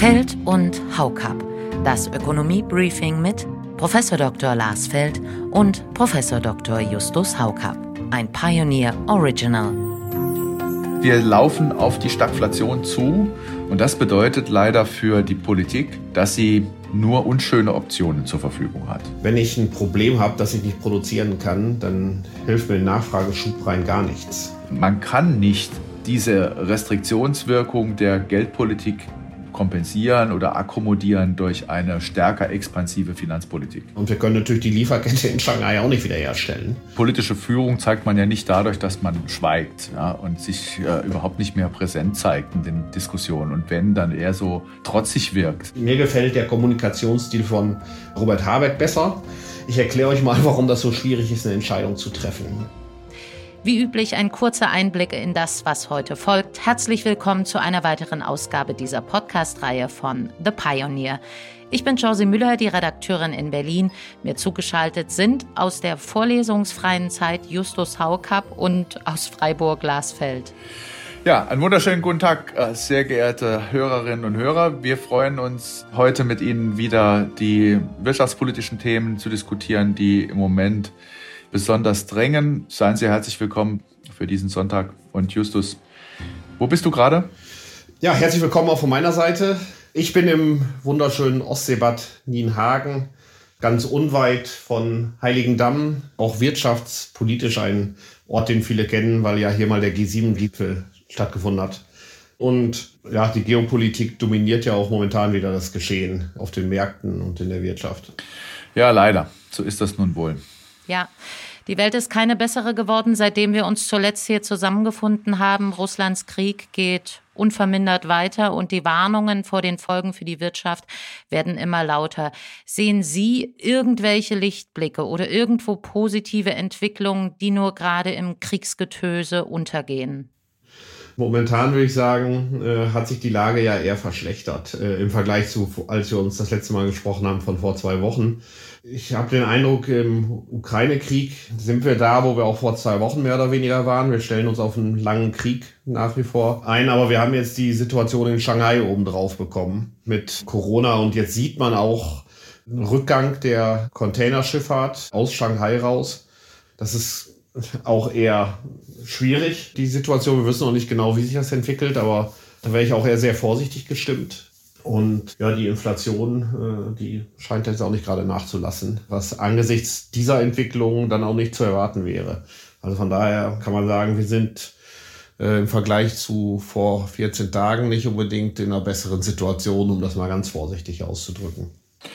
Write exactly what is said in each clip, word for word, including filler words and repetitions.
Feld und Haukapp. Das Ökonomie-Briefing mit Professor Doktor Lars Feld und Professor Doktor Justus Haukapp. Ein Pioneer Original. Wir laufen auf die Stagflation zu und das bedeutet leider für die Politik, dass sie nur unschöne Optionen zur Verfügung hat. Wenn ich ein Problem habe, das ich nicht produzieren kann, dann hilft mir ein Nachfrageschub rein gar nichts. Man kann nicht diese Restriktionswirkung der Geldpolitik kompensieren oder akkommodieren durch eine stärker expansive Finanzpolitik. Und wir können natürlich die Lieferkette in Shanghai auch nicht wiederherstellen. Politische Führung zeigt man ja nicht dadurch, dass man schweigt, ja, und sich äh, überhaupt nicht mehr präsent zeigt in den Diskussionen und wenn, dann eher so trotzig wirkt. Mir gefällt der Kommunikationsstil von Robert Habeck besser. Ich erkläre euch mal, warum das so schwierig ist, eine Entscheidung zu treffen. Wie üblich ein kurzer Einblick in das, was heute folgt. Herzlich willkommen zu einer weiteren Ausgabe dieser Podcast-Reihe von The Pioneer. Ich bin Josie Müller, die Redakteurin in Berlin. Mir zugeschaltet sind aus der vorlesungsfreien Zeit Justus Haukapp und aus Freiburg Lars Feld. Ja, einen wunderschönen guten Tag, sehr geehrte Hörerinnen und Hörer. Wir freuen uns, heute mit Ihnen wieder die wirtschaftspolitischen Themen zu diskutieren, die im Moment besonders drängen. Seien Sie herzlich willkommen für diesen Sonntag. Und Justus, wo bist du gerade? Ja, herzlich willkommen auch von meiner Seite. Ich bin im wunderschönen Ostseebad Nienhagen, ganz unweit von Heiligendamm, auch wirtschaftspolitisch ein Ort, den viele kennen, weil ja hier mal der G sieben Gipfel stattgefunden hat. Und ja, die Geopolitik dominiert ja auch momentan wieder das Geschehen auf den Märkten und in der Wirtschaft. Ja, leider. So ist das nun wohl. Ja, die Welt ist keine bessere geworden, seitdem wir uns zuletzt hier zusammengefunden haben. Russlands Krieg geht unvermindert weiter und die Warnungen vor den Folgen für die Wirtschaft werden immer lauter. Sehen Sie irgendwelche Lichtblicke oder irgendwo positive Entwicklungen, die nur gerade im Kriegsgetöse untergehen? Momentan würde ich sagen, äh, hat sich die Lage ja eher verschlechtert äh, im Vergleich zu, als wir uns das letzte Mal gesprochen haben, von vor zwei Wochen. Ich habe den Eindruck, im Ukraine-Krieg sind wir da, wo wir auch vor zwei Wochen mehr oder weniger waren. Wir stellen uns auf einen langen Krieg nach wie vor ein, aber wir haben jetzt die Situation in Shanghai obendrauf bekommen mit Corona und jetzt sieht man auch einen Rückgang der Containerschifffahrt aus Shanghai raus. Das ist auch eher schwierig, die Situation. Wir wissen noch nicht genau, wie sich das entwickelt, aber da wäre ich auch eher sehr vorsichtig gestimmt. Und ja, die Inflation, die scheint jetzt auch nicht gerade nachzulassen, was angesichts dieser Entwicklung dann auch nicht zu erwarten wäre. Also von daher kann man sagen, wir sind äh, im Vergleich zu vor vierzehn Tagen nicht unbedingt in einer besseren Situation, um das mal ganz vorsichtig auszudrücken.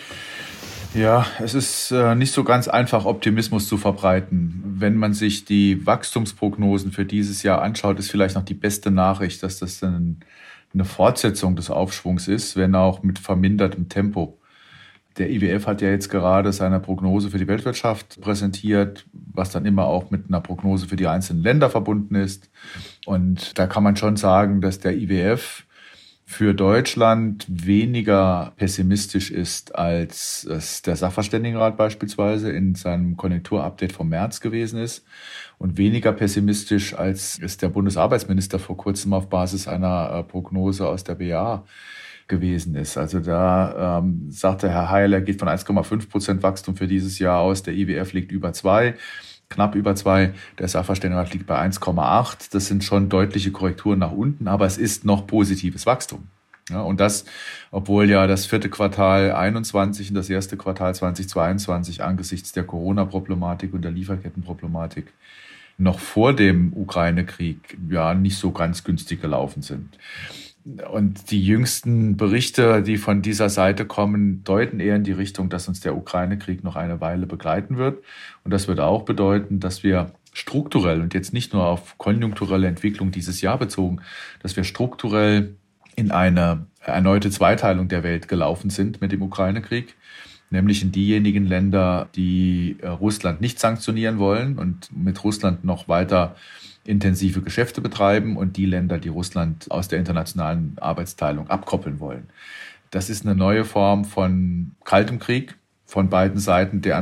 Ja, es ist äh, nicht so ganz einfach, Optimismus zu verbreiten. Wenn man sich die Wachstumsprognosen für dieses Jahr anschaut, ist vielleicht noch die beste Nachricht, dass das dann eine Fortsetzung des Aufschwungs ist, wenn auch mit vermindertem Tempo. Der I W F hat ja jetzt gerade seine Prognose für die Weltwirtschaft präsentiert, was dann immer auch mit einer Prognose für die einzelnen Länder verbunden ist. Und da kann man schon sagen, dass der I W F für Deutschland weniger pessimistisch ist, als es der Sachverständigenrat beispielsweise in seinem Konjunkturupdate vom März gewesen ist und weniger pessimistisch, als es der Bundesarbeitsminister vor kurzem auf Basis einer Prognose aus der B A gewesen ist. Also da ähm, sagte Herr Heil, er geht von eins Komma fünf Prozent Wachstum für dieses Jahr aus, der I W F liegt über zwei. Knapp über zwei, der Sachverständigenrat liegt bei eins Komma acht. Das sind schon deutliche Korrekturen nach unten, aber es ist noch positives Wachstum. Ja, und das, obwohl ja das vierte Quartal einundzwanzig und das erste Quartal zweitausendzweiundzwanzig angesichts der Corona-Problematik und der Lieferkettenproblematik noch vor dem Ukraine-Krieg ja nicht so ganz günstig gelaufen sind. Und die jüngsten Berichte, die von dieser Seite kommen, deuten eher in die Richtung, dass uns der Ukraine-Krieg noch eine Weile begleiten wird. Und das wird auch bedeuten, dass wir strukturell und jetzt nicht nur auf konjunkturelle Entwicklung dieses Jahr bezogen, dass wir strukturell in eine erneute Zweiteilung der Welt gelaufen sind mit dem Ukraine-Krieg, nämlich in diejenigen Länder, die Russland nicht sanktionieren wollen und mit Russland noch weiter intensive Geschäfte betreiben und die Länder, die Russland aus der internationalen Arbeitsteilung abkoppeln wollen. Das ist eine neue Form von kaltem Krieg von beiden Seiten, der an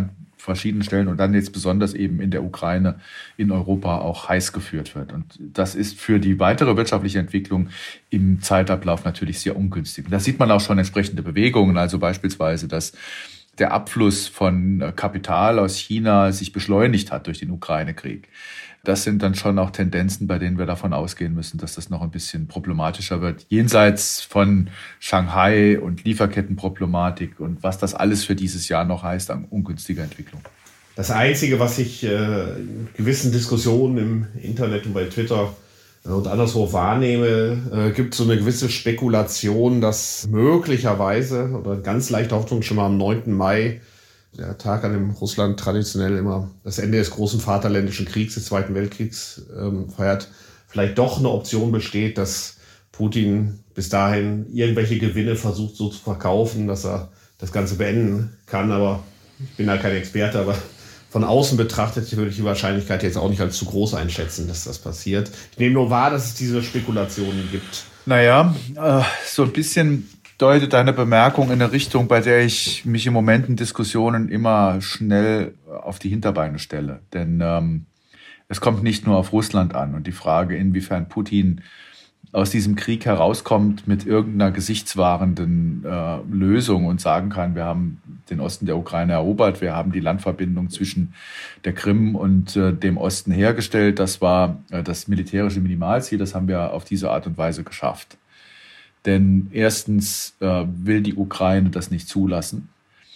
verschiedenen Stellen und dann jetzt besonders eben in der Ukraine, in Europa auch heiß geführt wird. Und das ist für die weitere wirtschaftliche Entwicklung im Zeitablauf natürlich sehr ungünstig. Und da sieht man auch schon entsprechende Bewegungen, also beispielsweise, dass der Abfluss von Kapital aus China sich beschleunigt hat durch den Ukraine-Krieg. Das sind dann schon auch Tendenzen, bei denen wir davon ausgehen müssen, dass das noch ein bisschen problematischer wird. Jenseits von Shanghai und Lieferkettenproblematik und was das alles für dieses Jahr noch heißt an ungünstiger Entwicklung. Das Einzige, was ich äh, in gewissen Diskussionen im Internet und bei Twitter und anderswo wahrnehme, äh, gibt es so eine gewisse Spekulation, dass möglicherweise, oder ganz leichte Hoffnung schon mal am neunten Mai, der Tag, an dem Russland traditionell immer das Ende des großen Vaterländischen Kriegs, des Zweiten Weltkriegs ähm, feiert, vielleicht doch eine Option besteht, dass Putin bis dahin irgendwelche Gewinne versucht so zu verkaufen, dass er das Ganze beenden kann. Aber ich bin da kein Experte, aber von außen betrachtet würde ich die Wahrscheinlichkeit jetzt auch nicht als zu groß einschätzen, dass das passiert. Ich nehme nur wahr, dass es diese Spekulationen gibt. Naja, äh, so ein bisschen deutet deine Bemerkung in eine Richtung, bei der ich mich im Moment in Diskussionen immer schnell auf die Hinterbeine stelle. Denn ähm, es kommt nicht nur auf Russland an. Und die Frage, inwiefern Putin aus diesem Krieg herauskommt mit irgendeiner gesichtswahrenden äh, Lösung und sagen kann, wir haben den Osten der Ukraine erobert, wir haben die Landverbindung zwischen der Krim und äh, dem Osten hergestellt. Das war äh, das militärische Minimalziel, das haben wir auf diese Art und Weise geschafft. Denn erstens äh, will die Ukraine das nicht zulassen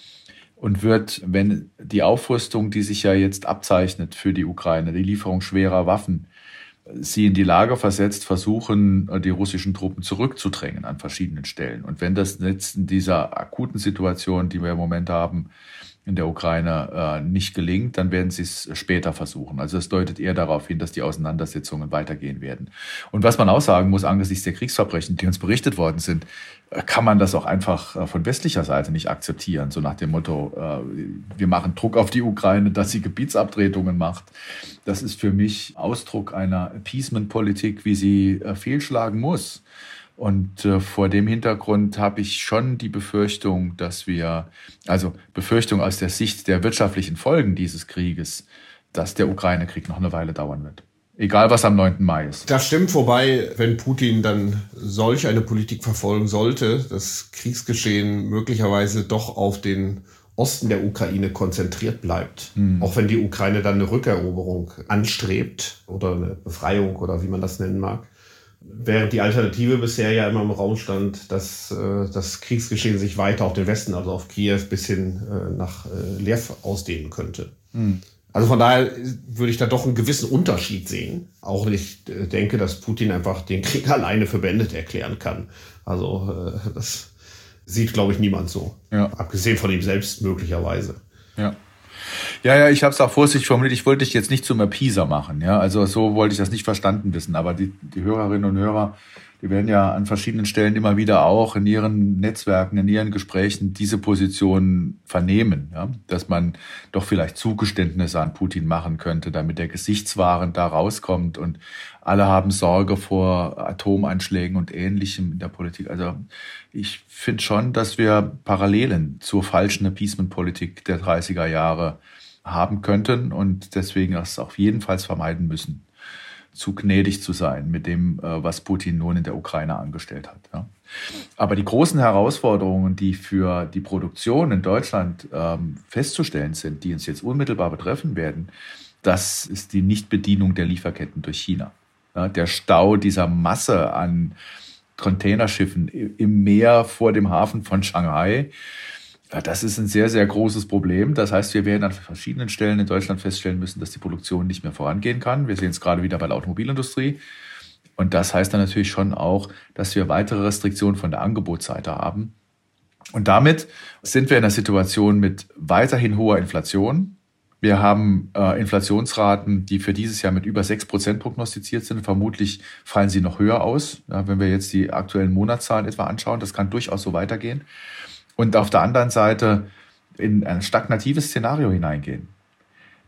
und wird, wenn die Aufrüstung, die sich ja jetzt abzeichnet für die Ukraine, die Lieferung schwerer Waffen, sie in die Lage versetzt, versuchen, die russischen Truppen zurückzudrängen an verschiedenen Stellen. Und wenn das jetzt in dieser akuten Situation, die wir im Moment haben, in der Ukraine äh, nicht gelingt, dann werden sie es später versuchen. Also es deutet eher darauf hin, dass die Auseinandersetzungen weitergehen werden. Und was man auch sagen muss, angesichts der Kriegsverbrechen, die uns berichtet worden sind, kann man das auch einfach äh, von westlicher Seite nicht akzeptieren. So nach dem Motto, äh, wir machen Druck auf die Ukraine, dass sie Gebietsabtretungen macht. Das ist für mich Ausdruck einer Appeasement-Politik, wie sie äh, fehlschlagen muss. Und äh, vor dem Hintergrund habe ich schon die Befürchtung, dass wir, also Befürchtung aus der Sicht der wirtschaftlichen Folgen dieses Krieges, dass der Ukraine-Krieg noch eine Weile dauern wird. Egal, was am neunten Mai ist. Das stimmt, wobei, wenn Putin dann solch eine Politik verfolgen sollte, das Kriegsgeschehen möglicherweise doch auf den Osten der Ukraine konzentriert bleibt. Hm. Auch wenn die Ukraine dann eine Rückeroberung anstrebt oder eine Befreiung oder wie man das nennen mag. Während die Alternative bisher ja immer im Raum stand, dass äh, das Kriegsgeschehen sich weiter auf den Westen, also auf Kiew bis hin äh, nach äh, Lviv ausdehnen könnte. Mhm. Also von daher würde ich da doch einen gewissen Unterschied sehen. Auch ich äh, denke, dass Putin einfach den Krieg alleine für beendet erklären kann. Also äh, das sieht, glaube ich, niemand so. Ja. Abgesehen von ihm selbst möglicherweise. Ja. Ja, ja, ich habe es auch vorsichtig formuliert. Ich wollte dich jetzt nicht zum Appeaser machen. Ja, also so wollte ich das nicht verstanden wissen. Aber die, die Hörerinnen und Hörer, die werden ja an verschiedenen Stellen immer wieder auch in ihren Netzwerken, in ihren Gesprächen diese Position vernehmen. Ja, dass man doch vielleicht Zugeständnisse an Putin machen könnte, damit er gesichtswahrend da rauskommt. Und alle haben Sorge vor Atomanschlägen und Ähnlichem in der Politik. Also ich finde schon, dass wir Parallelen zur falschen Appeasement-Politik der dreißiger Jahre haben könnten und deswegen das auf jeden Fall vermeiden müssen, zu gnädig zu sein mit dem, was Putin nun in der Ukraine angestellt hat. Ja. Aber die großen Herausforderungen, die für die Produktion in Deutschland ähm, festzustellen sind, die uns jetzt unmittelbar betreffen werden, das ist die Nichtbedienung der Lieferketten durch China. Ja, der Stau dieser Masse an Containerschiffen im Meer vor dem Hafen von Shanghai, ja, das ist ein sehr, sehr großes Problem. Das heißt, wir werden an verschiedenen Stellen in Deutschland feststellen müssen, dass die Produktion nicht mehr vorangehen kann. Wir sehen es gerade wieder bei der Automobilindustrie. Und das heißt dann natürlich schon auch, dass wir weitere Restriktionen von der Angebotsseite haben. Und damit sind wir in einer Situation mit weiterhin hoher Inflation. Wir haben äh, Inflationsraten, die für dieses Jahr mit über sechs Prozent prognostiziert sind. Vermutlich fallen sie noch höher aus, ja, wenn wir jetzt die aktuellen Monatszahlen etwa anschauen. Das kann durchaus so weitergehen. Und auf der anderen Seite in ein stagnatives Szenario hineingehen.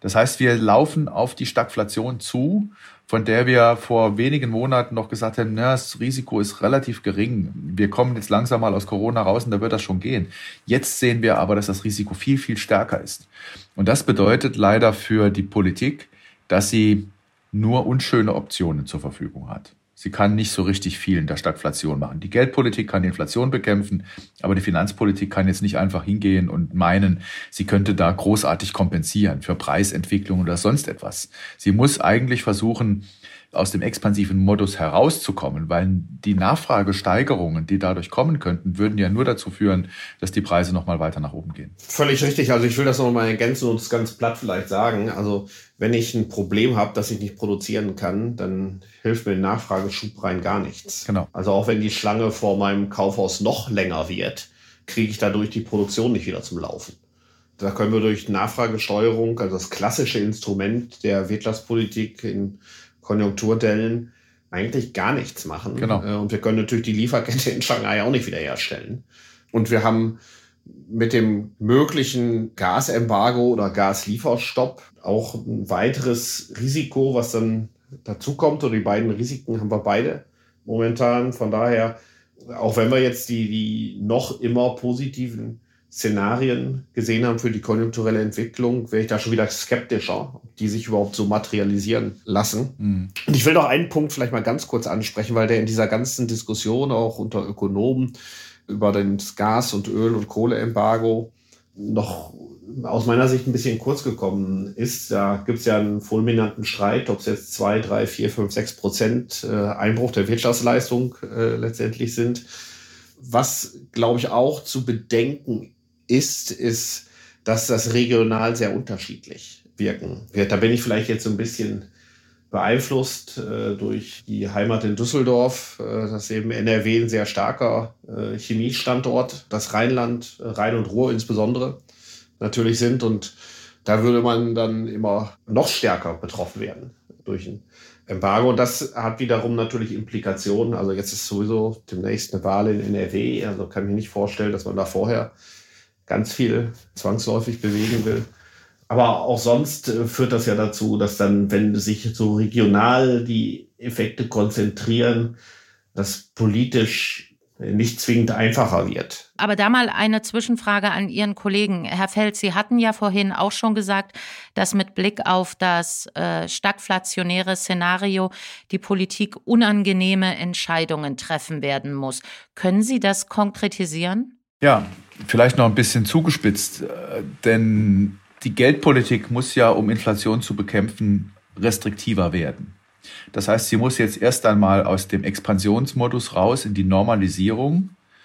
Das heißt, wir laufen auf die Stagflation zu, von der wir vor wenigen Monaten noch gesagt haben, na, das Risiko ist relativ gering. Wir kommen jetzt langsam mal aus Corona raus und da wird das schon gehen. Jetzt sehen wir aber, dass das Risiko viel, viel stärker ist. Und das bedeutet leider für die Politik, dass sie nur unschöne Optionen zur Verfügung hat. Sie kann nicht so richtig viel in der Stagflation machen. Die Geldpolitik kann die Inflation bekämpfen, aber die Finanzpolitik kann jetzt nicht einfach hingehen und meinen, sie könnte da großartig kompensieren für Preisentwicklung oder sonst etwas. Sie muss eigentlich versuchen, aus dem expansiven Modus herauszukommen, weil die Nachfragesteigerungen, die dadurch kommen könnten, würden ja nur dazu führen, dass die Preise noch mal weiter nach oben gehen. Völlig richtig. Also ich will das noch mal ergänzen und es ganz platt vielleicht sagen. Also wenn ich ein Problem habe, das ich nicht produzieren kann, dann hilft mir ein Nachfrageschub rein gar nichts. Genau. Also auch wenn die Schlange vor meinem Kaufhaus noch länger wird, kriege ich dadurch die Produktion nicht wieder zum Laufen. Da können wir durch Nachfragesteuerung, also das klassische Instrument der Wirtschaftspolitik in Konjunkturdellen, eigentlich gar nichts machen. Genau. Und wir können natürlich die Lieferkette in Shanghai auch nicht wiederherstellen. Und wir haben mit dem möglichen Gasembargo oder Gaslieferstopp auch ein weiteres Risiko, was dann dazukommt. Und die beiden Risiken haben wir beide momentan. Von daher, auch wenn wir jetzt die, die noch immer positiven Szenarien gesehen haben für die konjunkturelle Entwicklung, wäre ich da schon wieder skeptischer, ob die sich überhaupt so materialisieren lassen. Mhm. Und ich will noch einen Punkt vielleicht mal ganz kurz ansprechen, weil der in dieser ganzen Diskussion auch unter Ökonomen über das Gas- und Öl- und Kohleembargo noch aus meiner Sicht ein bisschen kurz gekommen ist. Da gibt es ja einen fulminanten Streit, ob es jetzt zwei, drei, vier, fünf, sechs Prozent Einbruch der Wirtschaftsleistung äh, letztendlich sind. Was, glaube ich, auch zu bedenken ist, ist, dass das regional sehr unterschiedlich wirken wird. Da bin ich vielleicht jetzt so ein bisschen beeinflusst äh, durch die Heimat in Düsseldorf, äh, das ist eben N R W ein sehr starker äh, Chemiestandort, das Rheinland, äh, Rhein und Ruhr insbesondere natürlich sind. Und da würde man dann immer noch stärker betroffen werden durch ein Embargo. Und das hat wiederum natürlich Implikationen. Also jetzt ist sowieso demnächst eine Wahl in N R W. Also kann ich mir nicht vorstellen, dass man da vorher ganz viel zwangsläufig bewegen will. Aber auch sonst führt das ja dazu, dass dann, wenn sich so regional die Effekte konzentrieren, das politisch nicht zwingend einfacher wird. Aber da mal eine Zwischenfrage an Ihren Kollegen. Herr Feld, Sie hatten ja vorhin auch schon gesagt, dass mit Blick auf das äh, stagflationäre Szenario die Politik unangenehme Entscheidungen treffen werden muss. Können Sie das konkretisieren? Ja, vielleicht noch ein bisschen zugespitzt, denn die Geldpolitik muss ja, um Inflation zu bekämpfen, restriktiver werden. Das heißt, sie muss jetzt erst einmal aus dem Expansionsmodus raus in die Normalisierung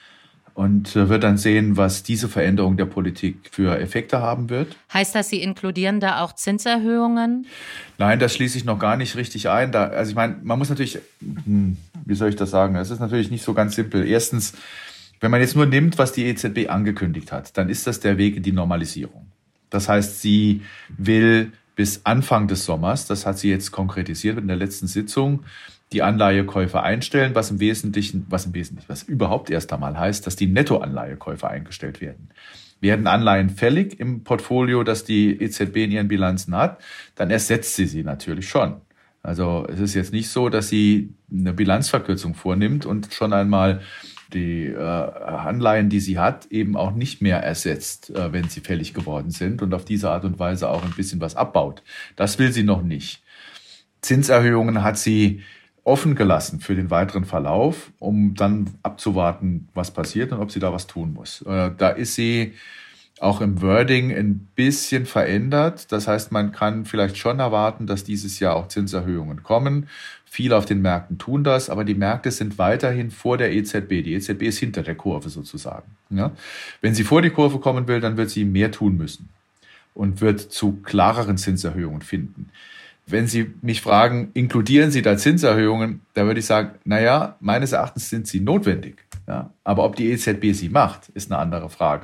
und wird dann sehen, was diese Veränderung der Politik für Effekte haben wird. Heißt das, Sie inkludieren da auch Zinserhöhungen? Nein, das schließe ich noch gar nicht richtig ein. Da, also ich meine, man muss natürlich, hm, wie soll ich das sagen, es ist natürlich nicht so ganz simpel. Erstens, wenn man jetzt nur nimmt, was die E Z B angekündigt hat, dann ist das der Weg in die Normalisierung. Das heißt, sie will bis Anfang des Sommers, das hat sie jetzt konkretisiert in der letzten Sitzung, die Anleihekäufe einstellen, was im Wesentlichen, was im Wesentlichen, was überhaupt erst einmal heißt, dass die Nettoanleihekäufe eingestellt werden. Werden Anleihen fällig im Portfolio, das die E Z B in ihren Bilanzen hat, dann ersetzt sie sie natürlich schon. Also es ist jetzt nicht so, dass sie eine Bilanzverkürzung vornimmt und schon einmal die äh, Anleihen, die sie hat, eben auch nicht mehr ersetzt, äh, wenn sie fällig geworden sind und auf diese Art und Weise auch ein bisschen was abbaut. Das will sie noch nicht. Zinserhöhungen hat sie offen gelassen für den weiteren Verlauf, um dann abzuwarten, was passiert und ob sie da was tun muss. Äh, da ist sie auch im Wording ein bisschen verändert. Das heißt, man kann vielleicht schon erwarten, dass dieses Jahr auch Zinserhöhungen kommen. Viele auf den Märkten tun das, aber die Märkte sind weiterhin vor der E Z B. Die E Z B ist hinter der Kurve sozusagen. Ja? Wenn sie vor die Kurve kommen will, dann wird sie mehr tun müssen und wird zu klareren Zinserhöhungen finden. Wenn Sie mich fragen, inkludieren Sie da Zinserhöhungen, da würde ich sagen, naja, meines Erachtens sind sie notwendig. Ja? Aber ob die E Z B sie macht, ist eine andere Frage.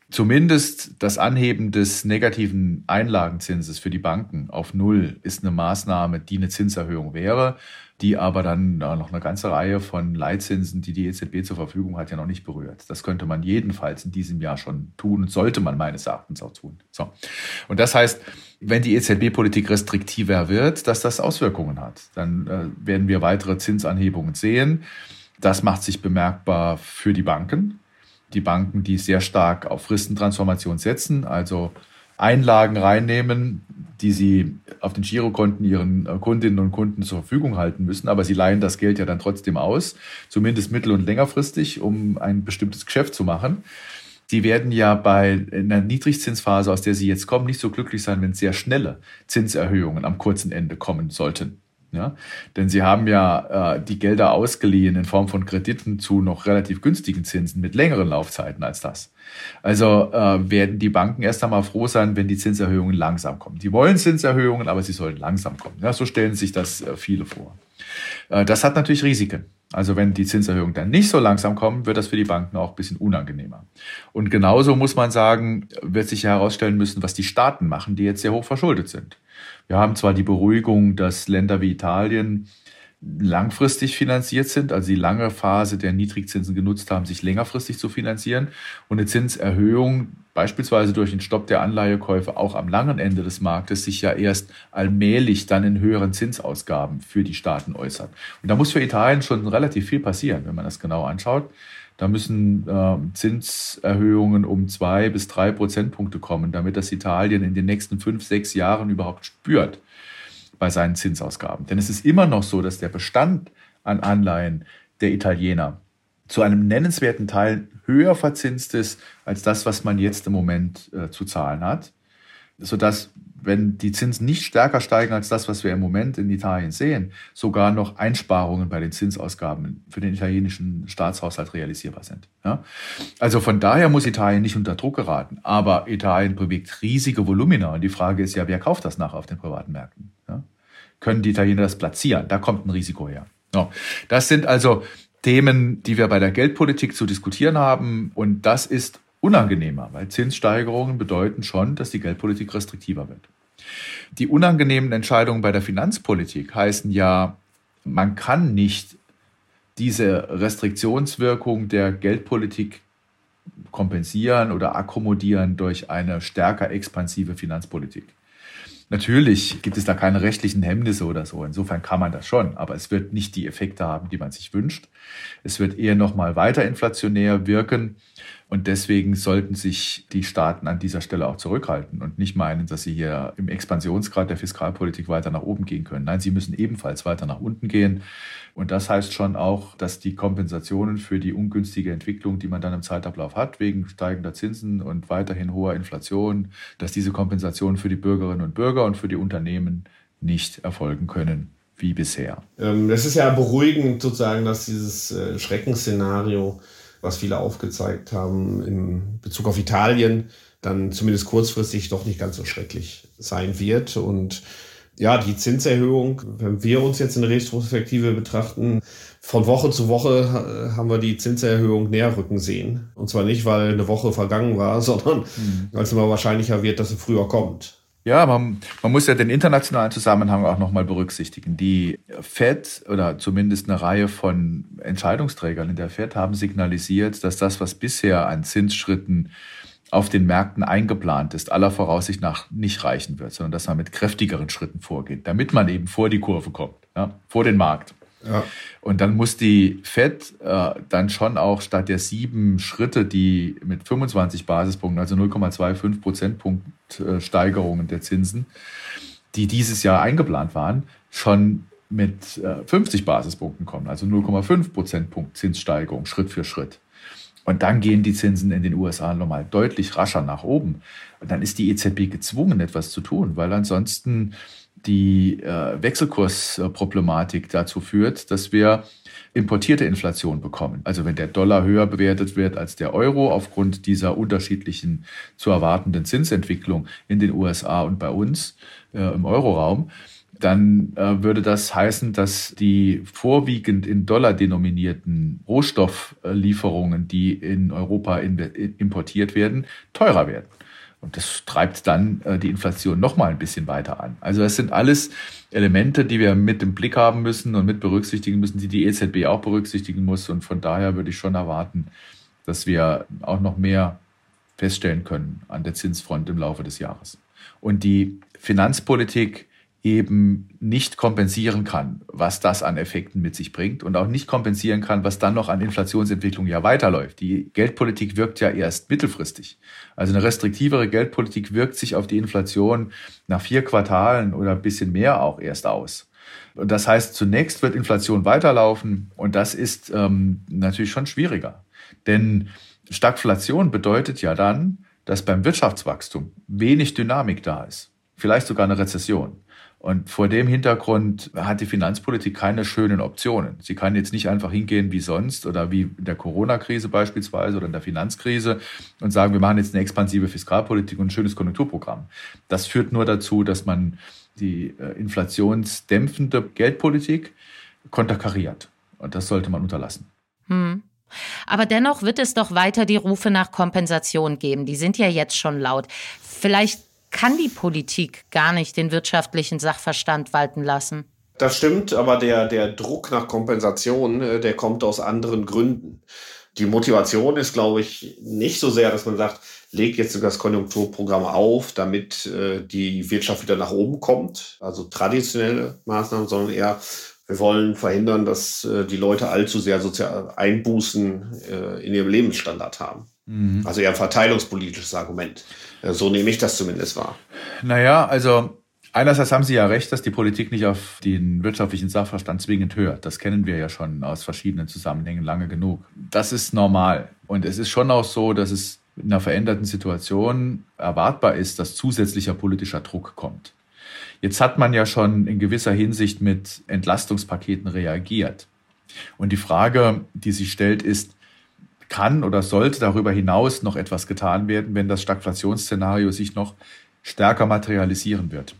Zumindest das Anheben des negativen Einlagenzinses für die Banken auf Null ist eine Maßnahme, die eine Zinserhöhung wäre, die aber dann noch eine ganze Reihe von Leitzinsen, die die E Z B zur Verfügung hat, ja noch nicht berührt. Das könnte man jedenfalls in diesem Jahr schon tun und sollte man meines Erachtens auch tun. So. Und das heißt, wenn die E Z B-Politik restriktiver wird, dass das Auswirkungen hat. Dann äh, werden wir weitere Zinsanhebungen sehen. Das macht sich bemerkbar für die Banken. Die Banken, die sehr stark auf Fristentransformation setzen, also Einlagen reinnehmen, die sie auf den Girokonten ihren Kundinnen und Kunden zur Verfügung halten müssen, aber sie leihen das Geld ja dann trotzdem aus, zumindest mittel- und längerfristig, um ein bestimmtes Geschäft zu machen. Die werden ja bei einer Niedrigzinsphase, aus der sie jetzt kommen, nicht so glücklich sein, wenn sehr schnelle Zinserhöhungen am kurzen Ende kommen sollten. Ja, denn sie haben ja äh, die Gelder ausgeliehen in Form von Krediten zu noch relativ günstigen Zinsen mit längeren Laufzeiten als das. Also äh, werden die Banken erst einmal froh sein, wenn die Zinserhöhungen langsam kommen. Die wollen Zinserhöhungen, aber sie sollen langsam kommen. Ja, so stellen sich das äh, viele vor. Äh, das hat natürlich Risiken. Also wenn die Zinserhöhungen dann nicht so langsam kommen, wird das für die Banken auch ein bisschen unangenehmer. Und genauso muss man sagen, wird sich herausstellen müssen, was die Staaten machen, die jetzt sehr hoch verschuldet sind. Wir haben zwar die Beruhigung, dass Länder wie Italien langfristig finanziert sind, also die lange Phase der Niedrigzinsen genutzt haben, sich längerfristig zu finanzieren und eine Zinserhöhung beispielsweise durch den Stopp der Anleihekäufe auch am langen Ende des Marktes sich ja erst allmählich dann in höheren Zinsausgaben für die Staaten äußert. Und da muss für Italien schon relativ viel passieren, wenn man das genau anschaut. Da müssen äh, Zinserhöhungen um zwei bis drei Prozentpunkte kommen, damit das Italien in den nächsten fünf, sechs Jahren überhaupt spürt bei seinen Zinsausgaben. Denn es ist immer noch so, dass der Bestand an Anleihen der Italiener zu einem nennenswerten Teil höher verzinst ist als das, was man jetzt im Moment äh, zu zahlen hat, sodass, wenn die Zinsen nicht stärker steigen als das, was wir im Moment in Italien sehen, sogar noch Einsparungen bei den Zinsausgaben für den italienischen Staatshaushalt realisierbar sind. Ja? Also von daher muss Italien nicht unter Druck geraten, aber Italien bewegt riesige Volumina und die Frage ist ja, wer kauft das nachher auf den privaten Märkten? Ja? Können die Italiener das platzieren? Da kommt ein Risiko her. Ja. Das sind also Themen, die wir bei der Geldpolitik zu diskutieren haben und das ist unangenehmer, weil Zinssteigerungen bedeuten schon, dass die Geldpolitik restriktiver wird. Die unangenehmen Entscheidungen bei der Finanzpolitik heißen ja, man kann nicht diese Restriktionswirkung der Geldpolitik kompensieren oder akkommodieren durch eine stärker expansive Finanzpolitik. Natürlich gibt es da keine rechtlichen Hemmnisse oder so. Insofern kann man das schon, aber es wird nicht die Effekte haben, die man sich wünscht. Es wird eher noch mal weiter inflationär wirken und deswegen sollten sich die Staaten an dieser Stelle auch zurückhalten und nicht meinen, dass sie hier im Expansionsgrad der Fiskalpolitik weiter nach oben gehen können. Nein, sie müssen ebenfalls weiter nach unten gehen. Und das heißt schon auch, dass die Kompensationen für die ungünstige Entwicklung, die man dann im Zeitablauf hat, wegen steigender Zinsen und weiterhin hoher Inflation, dass diese Kompensationen für die Bürgerinnen und Bürger und für die Unternehmen nicht erfolgen können wie bisher. Es ist ja beruhigend sozusagen, dass dieses Schreckensszenario, was viele aufgezeigt haben in Bezug auf Italien, dann zumindest kurzfristig doch nicht ganz so schrecklich sein wird. Und ja, die Zinserhöhung, wenn wir uns jetzt in der Retrospektive betrachten, von Woche zu Woche haben wir die Zinserhöhung näher rücken sehen. Und zwar nicht, weil eine Woche vergangen war, sondern mhm. weil es immer wahrscheinlicher wird, dass sie früher kommt. Ja, man, man muss ja den internationalen Zusammenhang auch nochmal berücksichtigen. Die Fed oder zumindest eine Reihe von Entscheidungsträgern in der Fed haben signalisiert, dass das, was bisher an Zinsschritten auf den Märkten eingeplant ist, aller Voraussicht nach nicht reichen wird, sondern dass man mit kräftigeren Schritten vorgeht, damit man eben vor die Kurve kommt, ja, vor den Markt. Ja. Und dann muss die Fed äh, dann schon auch statt der sieben Schritte, die mit fünfundzwanzig Basispunkten, also null Komma fünfundzwanzig Prozentpunkt äh, Steigerungen der Zinsen, die dieses Jahr eingeplant waren, schon mit äh, fünfzig Basispunkten kommen, also null Komma fünf Prozentpunkt Zinssteigerung Schritt für Schritt. Und dann gehen die Zinsen in den U S A nochmal deutlich rascher nach oben. Und dann ist die E Z B gezwungen, etwas zu tun, weil ansonsten die äh, Wechselkursproblematik dazu führt, dass wir importierte Inflation bekommen. Also wenn der Dollar höher bewertet wird als der Euro aufgrund dieser unterschiedlichen zu erwartenden Zinsentwicklung in den U S A und bei uns äh, im Euroraum, dann äh, würde das heißen, dass die vorwiegend in Dollar denominierten Rohstofflieferungen, die in Europa in, importiert werden, teurer werden. Und das treibt dann äh, die Inflation noch mal ein bisschen weiter an. Also das sind alles Elemente, die wir mit im Blick haben müssen und mit berücksichtigen müssen, die die E Z B auch berücksichtigen muss. Und von daher würde ich schon erwarten, dass wir auch noch mehr feststellen können an der Zinsfront im Laufe des Jahres. Und die Finanzpolitik eben nicht kompensieren kann, was das an Effekten mit sich bringt und auch nicht kompensieren kann, was dann noch an Inflationsentwicklung ja weiterläuft. Die Geldpolitik wirkt ja erst mittelfristig. Also eine restriktivere Geldpolitik wirkt sich auf die Inflation nach vier Quartalen oder ein bisschen mehr auch erst aus. Und das heißt, zunächst wird Inflation weiterlaufen und das ist ähm, natürlich schon schwieriger. Denn Stagflation bedeutet ja dann, dass beim Wirtschaftswachstum wenig Dynamik da ist. Vielleicht sogar eine Rezession. Und vor dem Hintergrund hat die Finanzpolitik keine schönen Optionen. Sie kann jetzt nicht einfach hingehen wie sonst oder wie in der Corona-Krise beispielsweise oder in der Finanzkrise und sagen, wir machen jetzt eine expansive Fiskalpolitik und ein schönes Konjunkturprogramm. Das führt nur dazu, dass man die inflationsdämpfende Geldpolitik konterkariert. Und das sollte man unterlassen. Hm. Aber dennoch wird es doch weiter die Rufe nach Kompensation geben. Die sind ja jetzt schon laut. Vielleicht kann die Politik gar nicht den wirtschaftlichen Sachverstand walten lassen. Das stimmt, aber der, der Druck nach Kompensation, der kommt aus anderen Gründen. Die Motivation ist, glaube ich, nicht so sehr, dass man sagt, legt jetzt das Konjunkturprogramm auf, damit äh, die Wirtschaft wieder nach oben kommt, also traditionelle Maßnahmen, sondern eher, wir wollen verhindern, dass äh, die Leute allzu sehr sozial Einbußen äh, in ihrem Lebensstandard haben. Mhm. Also eher ein verteilungspolitisches Argument. So nehme ich das zumindest wahr. Naja, also einerseits haben Sie ja recht, dass die Politik nicht auf den wirtschaftlichen Sachverstand zwingend hört. Das kennen wir ja schon aus verschiedenen Zusammenhängen lange genug. Das ist normal. Und es ist schon auch so, dass es in einer veränderten Situation erwartbar ist, dass zusätzlicher politischer Druck kommt. Jetzt hat man ja schon in gewisser Hinsicht mit Entlastungspaketen reagiert. Und die Frage, die sich stellt, ist, kann oder sollte darüber hinaus noch etwas getan werden, wenn das Stagflationsszenario sich noch stärker materialisieren wird.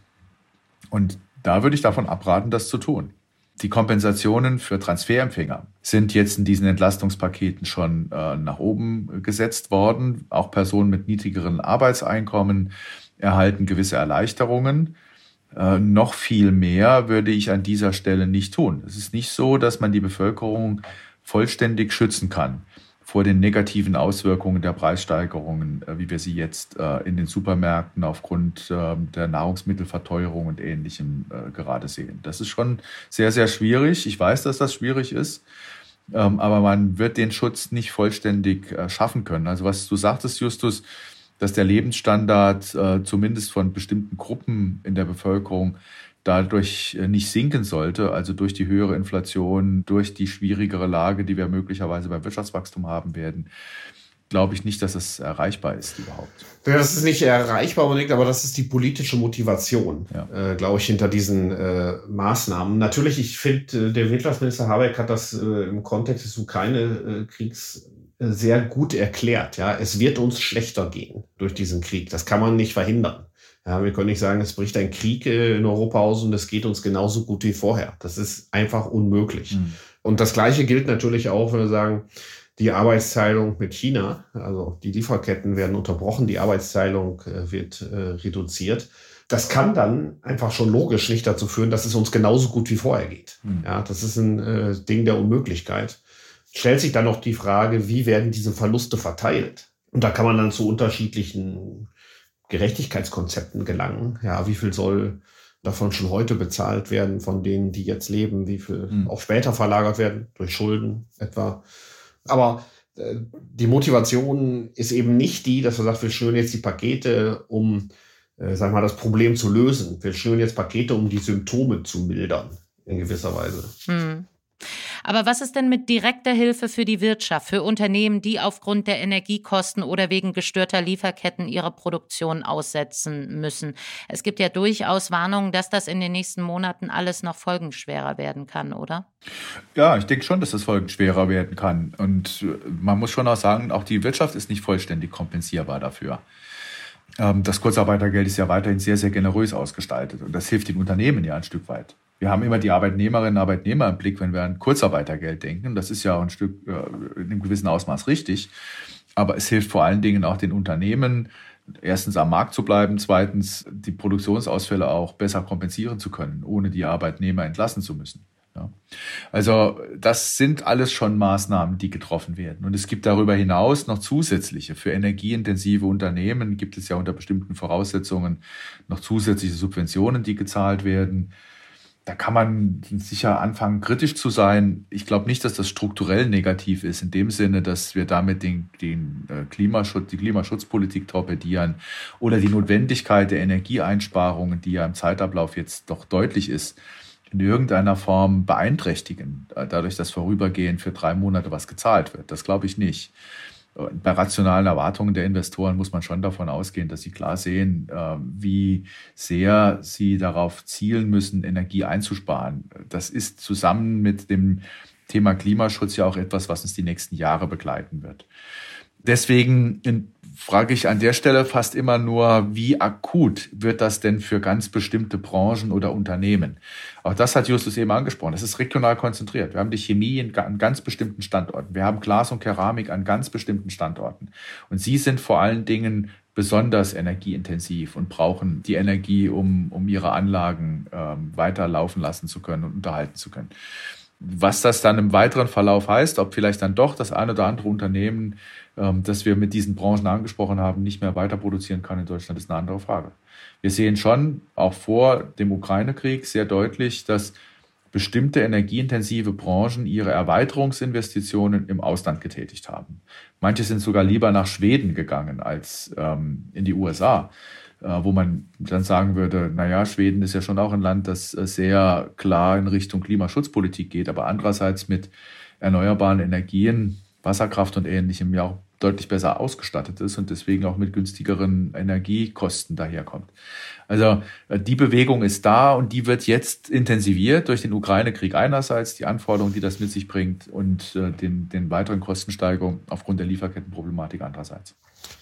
Und da würde ich davon abraten, das zu tun. Die Kompensationen für Transferempfänger sind jetzt in diesen Entlastungspaketen schon äh, nach oben gesetzt worden. Auch Personen mit niedrigeren Arbeitseinkommen erhalten gewisse Erleichterungen. Äh, noch viel mehr würde ich an dieser Stelle nicht tun. Es ist nicht so, dass man die Bevölkerung vollständig schützen kann vor den negativen Auswirkungen der Preissteigerungen, wie wir sie jetzt in den Supermärkten aufgrund der Nahrungsmittelverteuerung und Ähnlichem gerade sehen. Das ist schon sehr, sehr schwierig. Ich weiß, dass das schwierig ist, aber man wird den Schutz nicht vollständig schaffen können. Also was du sagtest, Justus, dass der Lebensstandard zumindest von bestimmten Gruppen in der Bevölkerung dadurch nicht sinken sollte, also durch die höhere Inflation, durch die schwierigere Lage, die wir möglicherweise beim Wirtschaftswachstum haben werden, glaube ich nicht, dass es erreichbar ist überhaupt. Ja, das ist nicht erreichbar unbedingt, aber das ist die politische Motivation, ja. äh, glaube ich, hinter diesen äh, Maßnahmen. Natürlich, ich finde, äh, der Wirtschaftsminister Habeck hat das äh, im Kontext des Ukraine-Kriegs äh, sehr gut erklärt. Ja, es wird uns schlechter gehen durch diesen Krieg. Das kann man nicht verhindern. Ja, wir können nicht sagen, es bricht ein Krieg in Europa aus und es geht uns genauso gut wie vorher. Das ist einfach unmöglich. Mhm. Und das Gleiche gilt natürlich auch, wenn wir sagen, die Arbeitsteilung mit China, also die Lieferketten werden unterbrochen, die Arbeitsteilung wird äh, reduziert. Das kann dann einfach schon logisch nicht dazu führen, dass es uns genauso gut wie vorher geht. Mhm. Ja, das ist ein äh, Ding der Unmöglichkeit. Stellt sich dann noch die Frage, wie werden diese Verluste verteilt? Und da kann man dann zu unterschiedlichen Gerechtigkeitskonzepten gelangen. Ja, wie viel soll davon schon heute bezahlt werden, von denen, die jetzt leben? Wie viel mhm. auch später verlagert werden, durch Schulden etwa? Aber äh, die Motivation ist eben nicht die, dass man sagt, wir schnüren jetzt die Pakete, um, äh, sag mal, das Problem zu lösen. Wir schnüren jetzt Pakete, um die Symptome zu mildern, in gewisser Weise. Mhm. Aber was ist denn mit direkter Hilfe für die Wirtschaft, für Unternehmen, die aufgrund der Energiekosten oder wegen gestörter Lieferketten ihre Produktion aussetzen müssen? Es gibt ja durchaus Warnungen, dass das in den nächsten Monaten alles noch folgenschwerer werden kann, oder? Ja, ich denke schon, dass das folgenschwerer werden kann. Und man muss schon auch sagen, auch die Wirtschaft ist nicht vollständig kompensierbar dafür. Das Kurzarbeitergeld ist ja weiterhin sehr, sehr generös ausgestaltet und das hilft den Unternehmen ja ein Stück weit. Wir haben immer die Arbeitnehmerinnen und Arbeitnehmer im Blick, wenn wir an Kurzarbeitergeld denken. Das ist ja auch ein Stück äh, in einem gewissen Ausmaß richtig. Aber es hilft vor allen Dingen auch den Unternehmen, erstens am Markt zu bleiben, zweitens die Produktionsausfälle auch besser kompensieren zu können, ohne die Arbeitnehmer entlassen zu müssen. Ja. Also das sind alles schon Maßnahmen, die getroffen werden. Und es gibt darüber hinaus noch zusätzliche. Für energieintensive Unternehmen gibt es ja unter bestimmten Voraussetzungen noch zusätzliche Subventionen, die gezahlt werden. Da kann man sicher anfangen, kritisch zu sein. Ich glaube nicht, dass das strukturell negativ ist, in dem Sinne, dass wir damit den, den Klimaschutz, die Klimaschutzpolitik torpedieren oder die Notwendigkeit der Energieeinsparungen, die ja im Zeitablauf jetzt doch deutlich ist, in irgendeiner Form beeinträchtigen, dadurch, dass vorübergehend für drei Monate was gezahlt wird. Das glaube ich nicht. Bei rationalen Erwartungen der Investoren muss man schon davon ausgehen, dass sie klar sehen, wie sehr sie darauf zielen müssen, Energie einzusparen. Das ist zusammen mit dem Thema Klimaschutz ja auch etwas, was uns die nächsten Jahre begleiten wird. Deswegen frage ich an der Stelle fast immer nur, wie akut wird das denn für ganz bestimmte Branchen oder Unternehmen? Auch das hat Justus eben angesprochen. Es ist regional konzentriert. Wir haben die Chemie an ganz bestimmten Standorten. Wir haben Glas und Keramik an ganz bestimmten Standorten. Und sie sind vor allen Dingen besonders energieintensiv und brauchen die Energie, um, um ihre Anlagen ähm, weiter laufen lassen zu können und unterhalten zu können. Was das dann im weiteren Verlauf heißt, ob vielleicht dann doch das eine oder andere Unternehmen, ähm, das wir mit diesen Branchen angesprochen haben, nicht mehr weiter produzieren kann in Deutschland, ist eine andere Frage. Wir sehen schon auch vor dem Ukraine-Krieg sehr deutlich, dass bestimmte energieintensive Branchen ihre Erweiterungsinvestitionen im Ausland getätigt haben. Manche sind sogar lieber nach Schweden gegangen als ähm, in die U S A, äh, wo man dann sagen würde, naja, Schweden ist ja schon auch ein Land, das äh, sehr klar in Richtung Klimaschutzpolitik geht, aber andererseits mit erneuerbaren Energien, Wasserkraft und Ähnlichem ja auch deutlich besser ausgestattet ist und deswegen auch mit günstigeren Energiekosten daherkommt. Also die Bewegung ist da und die wird jetzt intensiviert durch den Ukraine-Krieg einerseits, die Anforderungen, die das mit sich bringt und den, den weiteren Kostensteigerungen aufgrund der Lieferkettenproblematik andererseits.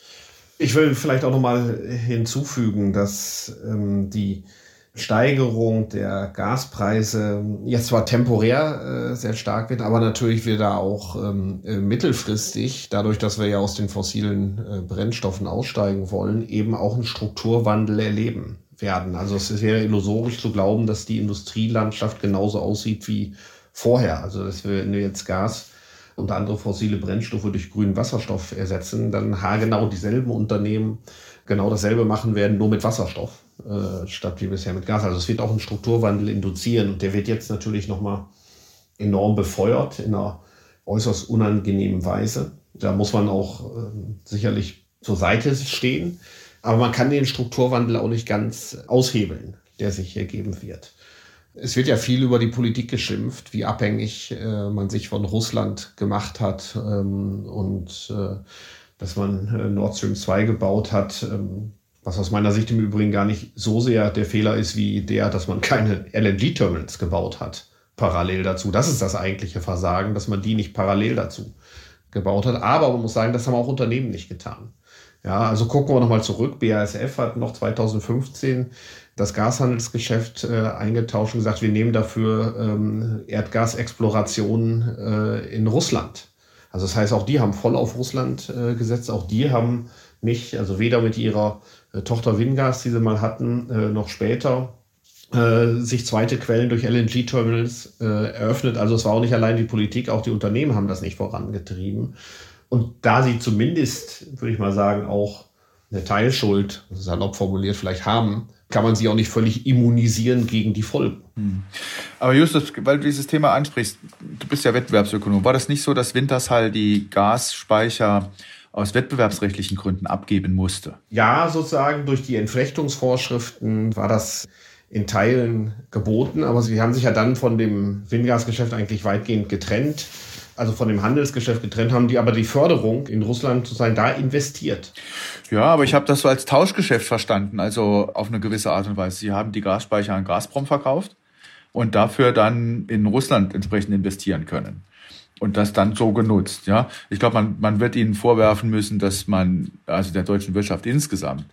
Ich will vielleicht auch nochmal hinzufügen, dass ähm, die Steigerung der Gaspreise jetzt zwar temporär äh, sehr stark wird, aber natürlich wird da auch ähm, äh, mittelfristig, dadurch, dass wir ja aus den fossilen äh, Brennstoffen aussteigen wollen, eben auch einen Strukturwandel erleben werden. Also es ist wäre illusorisch zu glauben, dass die Industrielandschaft genauso aussieht wie vorher. Also dass wir, wenn wir jetzt Gas und andere fossile Brennstoffe durch grünen Wasserstoff ersetzen, dann haargenau dieselben Unternehmen genau dasselbe machen werden, nur mit Wasserstoff, äh, statt wie bisher mit Gas. Also es wird auch einen Strukturwandel induzieren und der wird jetzt natürlich nochmal enorm befeuert in einer äußerst unangenehmen Weise. Da muss man auch äh, sicherlich zur Seite stehen, aber man kann den Strukturwandel auch nicht ganz aushebeln, der sich ergeben wird. Es wird ja viel über die Politik geschimpft, wie abhängig äh, man sich von Russland gemacht hat ähm, und äh, dass man äh, Nord Stream zwei gebaut hat, ähm, was aus meiner Sicht im Übrigen gar nicht so sehr der Fehler ist wie der, dass man keine L N G-Terminals gebaut hat, parallel dazu. Das ist das eigentliche Versagen, dass man die nicht parallel dazu gebaut hat. Aber man muss sagen, das haben auch Unternehmen nicht getan. Ja, also gucken wir nochmal zurück. B A S F hat noch zweitausendfünfzehn das Gashandelsgeschäft äh, eingetauscht und gesagt, wir nehmen dafür ähm, Erdgasexplorationen äh, in Russland. Also das heißt, auch die haben voll auf Russland äh, gesetzt. Auch die haben nicht, also weder mit ihrer äh, Tochter Wingas, die sie mal hatten, äh, noch später äh, sich zweite Quellen durch L N G-Terminals äh, eröffnet. Also es war auch nicht allein die Politik, auch die Unternehmen haben das nicht vorangetrieben. Und da sie zumindest, würde ich mal sagen, auch eine Teilschuld, salopp formuliert, vielleicht haben, kann man sie auch nicht völlig immunisieren gegen die Folgen. Hm. Aber Justus, weil du dieses Thema ansprichst, du bist ja Wettbewerbsökonom, war das nicht so, dass Wintershall die Gasspeicher aus wettbewerbsrechtlichen Gründen abgeben musste? Ja, sozusagen durch die Entflechtungsvorschriften war das in Teilen geboten, aber sie haben sich ja dann von dem Wingasgeschäft eigentlich weitgehend getrennt. Also von dem Handelsgeschäft getrennt, haben die aber die Förderung in Russland sozusagen da investiert. Ja, aber ich habe das so als Tauschgeschäft verstanden, also auf eine gewisse Art und Weise. Sie haben die Gasspeicher an Gazprom verkauft und dafür dann in Russland entsprechend investieren können. Und das dann so genutzt, ja. Ich glaube, man, man wird ihnen vorwerfen müssen, dass man, also der deutschen Wirtschaft insgesamt,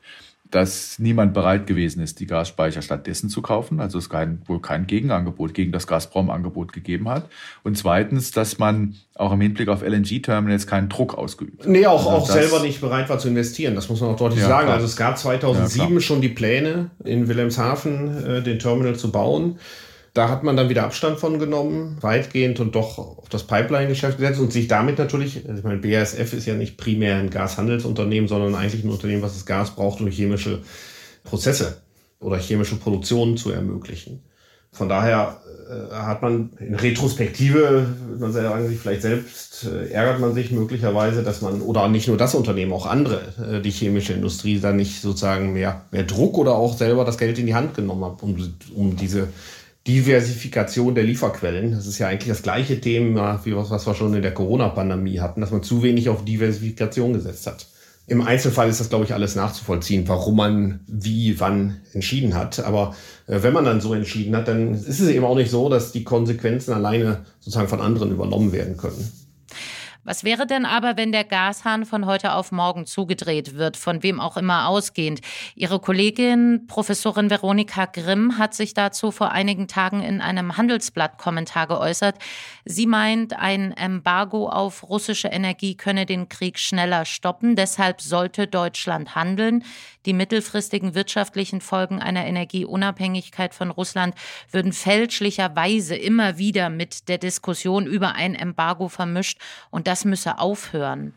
dass niemand bereit gewesen ist, die Gasspeicher stattdessen zu kaufen. Also es kein, wohl kein Gegenangebot gegen das Gazprom-Angebot gegeben hat. Und zweitens, dass man auch im Hinblick auf L N G-Terminals keinen Druck ausgeübt hat. Nee, auch, also auch das, selber nicht bereit war zu investieren. Das muss man auch deutlich ja, sagen. klar. Also es gab zweitausendsieben ja, schon die Pläne, in Wilhelmshaven äh, den Terminal zu bauen. Da hat man dann wieder Abstand von genommen, weitgehend, und doch auf das Pipeline-Geschäft gesetzt und sich damit natürlich, also ich meine, B A S F ist ja nicht primär ein Gashandelsunternehmen, sondern eigentlich ein Unternehmen, was das Gas braucht, um chemische Prozesse oder chemische Produktion zu ermöglichen. Von daher äh, hat man in Retrospektive, man sagen sich vielleicht selbst, äh, ärgert man sich möglicherweise, dass man, oder nicht nur das Unternehmen, auch andere, äh, die chemische Industrie, da nicht sozusagen mehr, mehr Druck oder auch selber das Geld in die Hand genommen hat, um, um diese Diversifikation der Lieferquellen. Das ist ja eigentlich das gleiche Thema, wie was, was wir schon in der Corona-Pandemie hatten, dass man zu wenig auf Diversifikation gesetzt hat. Im Einzelfall ist das, glaube ich, alles nachzuvollziehen, warum man wie, wann entschieden hat. Aber äh, wenn man dann so entschieden hat, dann ist es eben auch nicht so, dass die Konsequenzen alleine sozusagen von anderen übernommen werden können. Was wäre denn aber, wenn der Gashahn von heute auf morgen zugedreht wird, von wem auch immer ausgehend? Ihre Kollegin, Professorin Veronika Grimm, hat sich dazu vor einigen Tagen in einem Handelsblatt-Kommentar geäußert. Sie meint, ein Embargo auf russische Energie könne den Krieg schneller stoppen. Deshalb sollte Deutschland handeln. Die mittelfristigen wirtschaftlichen Folgen einer Energieunabhängigkeit von Russland würden fälschlicherweise immer wieder mit der Diskussion über ein Embargo vermischt. Und das müsse aufhören.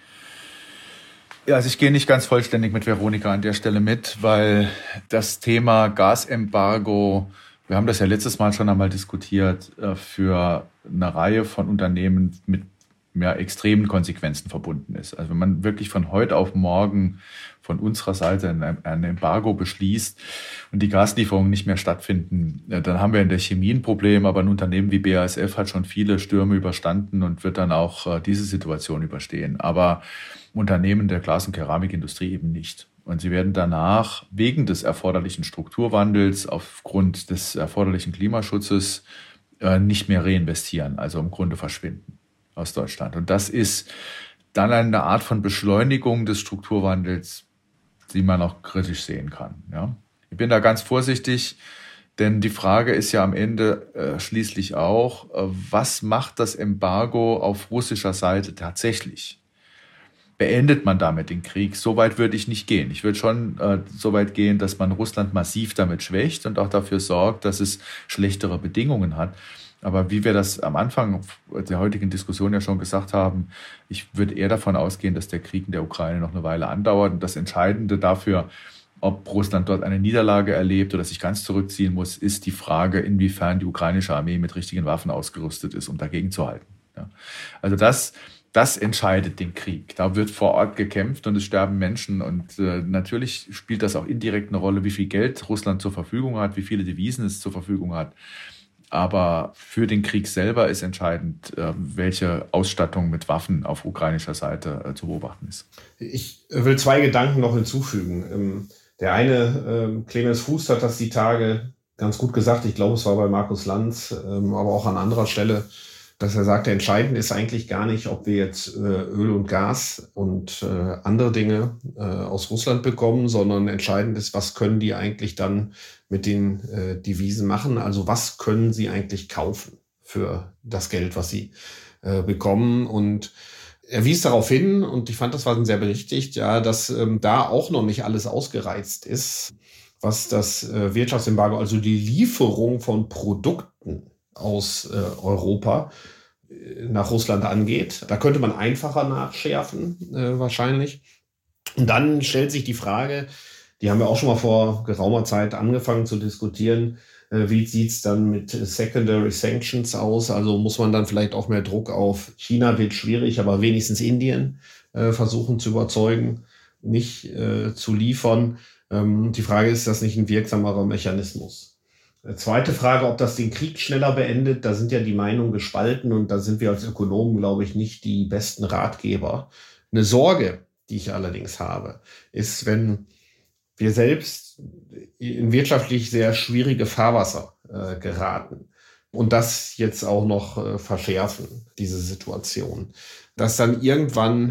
Ja, also ich gehe nicht ganz vollständig mit Veronika an der Stelle mit, weil das Thema Gasembargo, wir haben das ja letztes Mal schon einmal diskutiert, für eine Reihe von Unternehmen mit ja, extremen Konsequenzen verbunden ist. Also wenn man wirklich von heute auf morgen von unserer Seite ein Embargo beschließt und die Gaslieferungen nicht mehr stattfinden, dann haben wir in der Chemie ein Problem, aber ein Unternehmen wie B A S F hat schon viele Stürme überstanden und wird dann auch diese Situation überstehen. Aber Unternehmen der Glas- und Keramikindustrie eben nicht. Und sie werden danach wegen des erforderlichen Strukturwandels, aufgrund des erforderlichen Klimaschutzes nicht mehr reinvestieren, also im Grunde verschwinden aus Deutschland. Und das ist dann eine Art von Beschleunigung des Strukturwandels, die man auch kritisch sehen kann. Ja? Ich bin da ganz vorsichtig, denn die Frage ist ja am Ende äh, schließlich auch, äh, was macht das Embargo auf russischer Seite tatsächlich? Beendet man damit den Krieg? So weit würde ich nicht gehen. Ich würde schon äh, so weit gehen, dass man Russland massiv damit schwächt und auch dafür sorgt, dass es schlechtere Bedingungen hat. Aber wie wir das am Anfang der heutigen Diskussion ja schon gesagt haben, ich würde eher davon ausgehen, dass der Krieg in der Ukraine noch eine Weile andauert. Und das Entscheidende dafür, ob Russland dort eine Niederlage erlebt oder sich ganz zurückziehen muss, ist die Frage, inwiefern die ukrainische Armee mit richtigen Waffen ausgerüstet ist, um dagegen zu halten. Ja. Also das, das entscheidet den Krieg. Da wird vor Ort gekämpft und es sterben Menschen. Und äh, natürlich spielt das auch indirekt eine Rolle, wie viel Geld Russland zur Verfügung hat, wie viele Devisen es zur Verfügung hat. Aber für den Krieg selber ist entscheidend, welche Ausstattung mit Waffen auf ukrainischer Seite zu beobachten ist. Ich will zwei Gedanken noch hinzufügen. Der eine, Clemens Fuß hat das die Tage ganz gut gesagt, ich glaube, es war bei Markus Lanz, aber auch an anderer Stelle, dass er sagte, entscheidend ist eigentlich gar nicht, ob wir jetzt Öl und Gas und andere Dinge aus Russland bekommen, sondern entscheidend ist, was können die eigentlich dann mit den Devisen machen? Also was können sie eigentlich kaufen für das Geld, was sie bekommen? Und er wies darauf hin, und ich fand, das war sehr berichtigt, ja, dass da auch noch nicht alles ausgereizt ist, was das Wirtschaftsembargo, also die Lieferung von Produkten aus äh, Europa äh, nach Russland angeht. Da könnte man einfacher nachschärfen, äh, wahrscheinlich. Und dann stellt sich die Frage, die haben wir auch schon mal vor geraumer Zeit angefangen zu diskutieren, äh, wie sieht es dann mit Secondary Sanctions aus? Also muss man dann vielleicht auch mehr Druck auf China, wird schwierig, aber wenigstens Indien äh, versuchen zu überzeugen, nicht äh, zu liefern. Ähm, die Frage ist, ist das nicht ein wirksamerer Mechanismus? Zweite Frage, ob das den Krieg schneller beendet, da sind ja die Meinungen gespalten und da sind wir als Ökonomen, glaube ich, nicht die besten Ratgeber. Eine Sorge, die ich allerdings habe, ist, wenn wir selbst in wirtschaftlich sehr schwierige Fahrwasser äh, geraten und das jetzt auch noch äh, verschärfen, diese Situation, dass dann irgendwann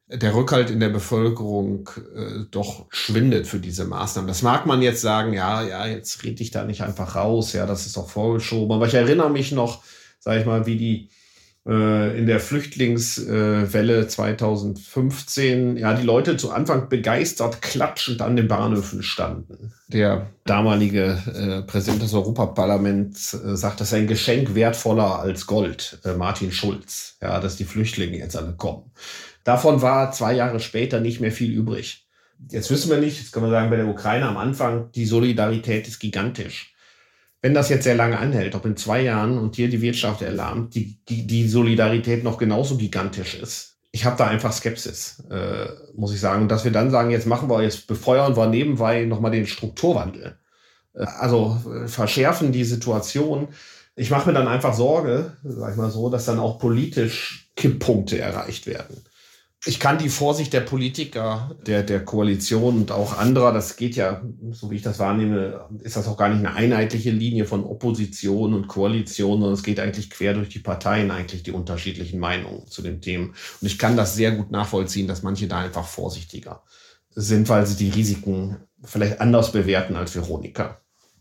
der Rückhalt in der Bevölkerung äh, doch schwindet für diese Maßnahmen. Das mag man jetzt sagen, ja, ja, jetzt red ich da nicht einfach raus, ja, das ist doch vorgeschoben. Aber ich erinnere mich noch, sag ich mal, wie die äh, in der Flüchtlingswelle äh, zwanzig fünfzehn, ja, die Leute zu Anfang begeistert klatschend an den Bahnhöfen standen. Der damalige äh, Präsident des Europaparlaments äh, sagt, das ist ein Geschenk wertvoller als Gold, äh, Martin Schulz, ja, dass die Flüchtlinge jetzt alle kommen. Davon war zwei Jahre später nicht mehr viel übrig. Jetzt wissen wir nicht, jetzt kann man sagen, bei der Ukraine am Anfang, die Solidarität ist gigantisch. Wenn das jetzt sehr lange anhält, ob in zwei Jahren und hier die Wirtschaft erlahmt, die, die, die Solidarität noch genauso gigantisch ist. Ich habe da einfach Skepsis, äh, muss ich sagen. Und dass wir dann sagen, jetzt machen wir, jetzt befeuern wir nebenbei nochmal den Strukturwandel. Äh, also äh, verschärfen die Situation. Ich mache mir dann einfach Sorge, sag ich mal so, dass dann auch politisch Kipppunkte erreicht werden. Ich kann die Vorsicht der Politiker, der, der Koalition und auch anderer, das geht ja, so wie ich das wahrnehme, ist das auch gar nicht eine einheitliche Linie von Opposition und Koalition, sondern es geht eigentlich quer durch die Parteien, eigentlich die unterschiedlichen Meinungen zu den Themen. Und ich kann das sehr gut nachvollziehen, dass manche da einfach vorsichtiger sind, weil sie die Risiken vielleicht anders bewerten als Veronika.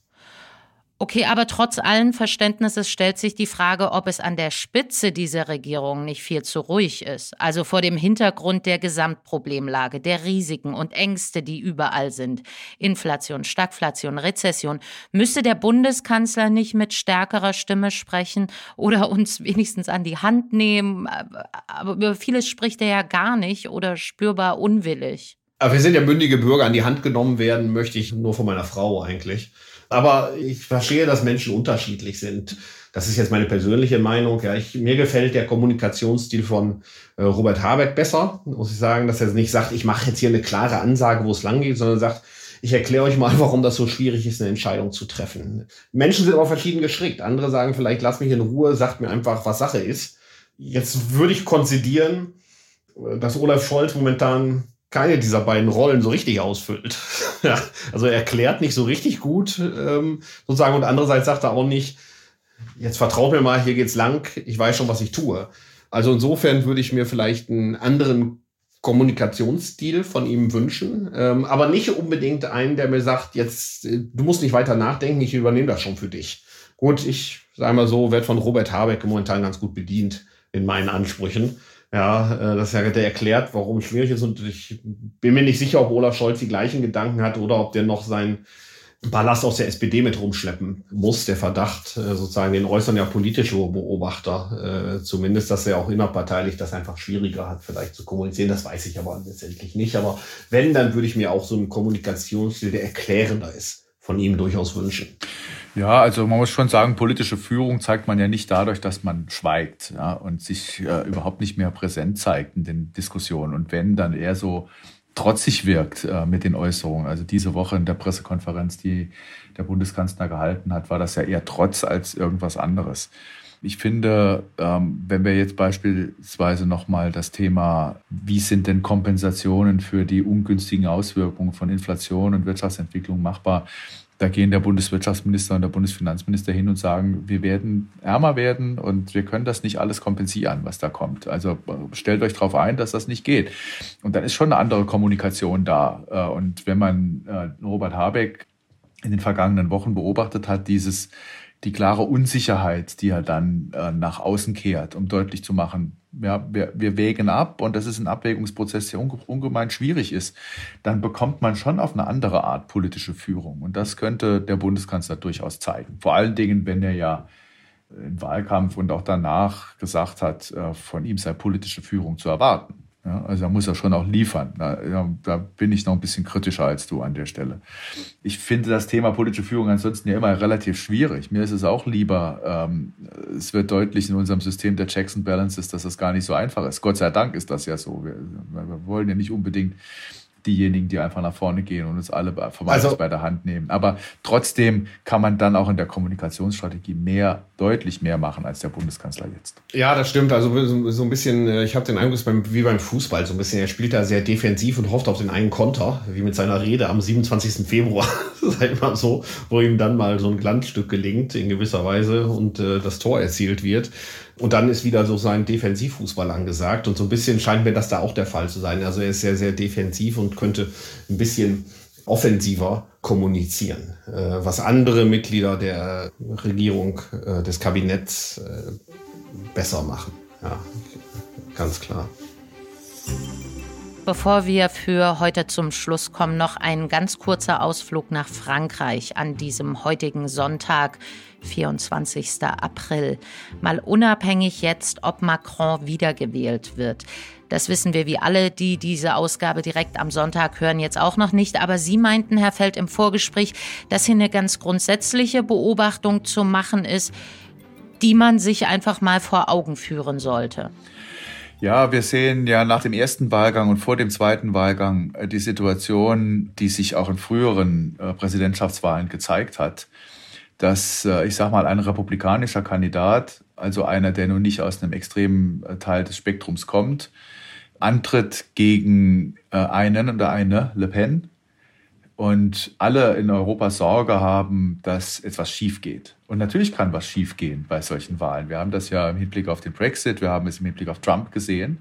Okay, aber trotz allen Verständnisses stellt sich die Frage, ob es an der Spitze dieser Regierung nicht viel zu ruhig ist. Also vor dem Hintergrund der Gesamtproblemlage, der Risiken und Ängste, die überall sind. Inflation, Stagflation, Rezession. Müsste der Bundeskanzler nicht mit stärkerer Stimme sprechen oder uns wenigstens an die Hand nehmen? Aber über vieles spricht er ja gar nicht oder spürbar unwillig. Aber wir sind ja mündige Bürger, an die Hand genommen werden möchte ich nur von meiner Frau eigentlich. Aber ich verstehe, dass Menschen unterschiedlich sind. Das ist jetzt meine persönliche Meinung. Ja, ich, mir gefällt der Kommunikationsstil von äh, Robert Habeck besser, muss ich sagen, dass er nicht sagt, ich mache jetzt hier eine klare Ansage, wo es lang geht, sondern sagt, ich erkläre euch mal, warum das so schwierig ist, eine Entscheidung zu treffen. Menschen sind aber verschieden gestrickt. Andere sagen vielleicht, lass mich in Ruhe, sagt mir einfach, was Sache ist. Jetzt würde ich konzidieren, dass Olaf Scholz momentan keine dieser beiden Rollen so richtig ausfüllt. Ja, also er erklärt nicht so richtig gut, ähm, sozusagen, und andererseits sagt er auch nicht, jetzt vertraut mir mal, hier geht's lang, ich weiß schon, was ich tue. Also insofern würde ich mir vielleicht einen anderen Kommunikationsstil von ihm wünschen, ähm, aber nicht unbedingt einen, der mir sagt, jetzt, äh, du musst nicht weiter nachdenken, ich übernehme das schon für dich. Gut, ich sage mal so, werde von Robert Habeck momentan ganz gut bedient in meinen Ansprüchen. Ja, das ist ja der erklärt, warum es schwierig ist, und ich bin mir nicht sicher, ob Olaf Scholz die gleichen Gedanken hat oder ob der noch seinen Ballast aus der S P D mit rumschleppen muss. Der Verdacht, sozusagen, den äußern ja politische Beobachter, zumindest, dass er auch innerparteilich das einfach schwieriger hat, vielleicht zu kommunizieren. Das weiß ich aber letztendlich nicht. Aber wenn, dann würde ich mir auch so einen Kommunikationsstil, der erklärender ist, von ihm durchaus wünschen. Ja, also man muss schon sagen, politische Führung zeigt man ja nicht dadurch, dass man schweigt, ja, und sich äh, überhaupt nicht mehr präsent zeigt in den Diskussionen. Und wenn, dann eher so trotzig wirkt äh, mit den Äußerungen. Also diese Woche in der Pressekonferenz, die der Bundeskanzler gehalten hat, war das ja eher Trotz als irgendwas anderes. Ich finde, ähm, wenn wir jetzt beispielsweise nochmal das Thema, wie sind denn Kompensationen für die ungünstigen Auswirkungen von Inflation und Wirtschaftsentwicklung machbar, da gehen der Bundeswirtschaftsminister und der Bundesfinanzminister hin und sagen, wir werden ärmer werden und wir können das nicht alles kompensieren, was da kommt. Also stellt euch darauf ein, dass das nicht geht. Und dann ist schon eine andere Kommunikation da. Und wenn man Robert Habeck in den vergangenen Wochen beobachtet hat, dieses, die klare Unsicherheit, die er dann nach außen kehrt, um deutlich zu machen, ja, wir, wir wägen ab, und das ist ein Abwägungsprozess, der unge, ungemein schwierig ist, dann bekommt man schon auf eine andere Art politische Führung. Und das könnte der Bundeskanzler durchaus zeigen. Vor allen Dingen, wenn er ja im Wahlkampf und auch danach gesagt hat, von ihm sei politische Führung zu erwarten. Ja, also da muss er schon auch liefern. Da, da bin ich noch ein bisschen kritischer als du an der Stelle. Ich finde das Thema politische Führung ansonsten ja immer relativ schwierig. Mir ist es auch lieber, ähm, es wird deutlich in unserem System der Checks and Balances, dass das gar nicht so einfach ist. Gott sei Dank ist das ja so. Wir, wir wollen ja nicht unbedingt diejenigen, die einfach nach vorne gehen und uns alle vermeintlich also, bei der Hand nehmen. Aber trotzdem kann man dann auch in der Kommunikationsstrategie mehr, deutlich mehr machen als der Bundeskanzler jetzt. Ja, das stimmt. Also so ein bisschen, ich habe den Eindruck, beim, wie beim Fußball, so ein bisschen, er spielt da sehr defensiv und hofft auf den einen Konter, wie mit seiner Rede am siebenundzwanzigsten Februar. Das ist halt immer so, wo ihm dann mal so ein Glanzstück gelingt in gewisser Weise und äh, das Tor erzielt wird. Und dann ist wieder so sein Defensivfußball angesagt. Und so ein bisschen scheint mir das da auch der Fall zu sein. Also er ist sehr, sehr defensiv und könnte ein bisschen offensiver kommunizieren, was andere Mitglieder der Regierung, des Kabinetts besser machen. Ja, ganz klar. Bevor wir für heute zum Schluss kommen, noch ein ganz kurzer Ausflug nach Frankreich an diesem heutigen Sonntag, vierundzwanzigsten April. Mal unabhängig jetzt, ob Macron wiedergewählt wird. Das wissen wir wie alle, die diese Ausgabe direkt am Sonntag hören, jetzt auch noch nicht. Aber Sie meinten, Herr Feld, im Vorgespräch, dass hier eine ganz grundsätzliche Beobachtung zu machen ist, die man sich einfach mal vor Augen führen sollte. Ja, wir sehen ja nach dem ersten Wahlgang und vor dem zweiten Wahlgang die Situation, die sich auch in früheren äh, Präsidentschaftswahlen gezeigt hat, dass, äh, ich sag mal, ein republikanischer Kandidat, also einer, der nun nicht aus einem extremen äh, Teil des Spektrums kommt, antritt gegen äh, einen oder eine Le Pen und alle in Europa Sorge haben, dass etwas schief geht. Und natürlich kann was schief gehen bei solchen Wahlen. Wir haben das ja im Hinblick auf den Brexit, wir haben es im Hinblick auf Trump gesehen.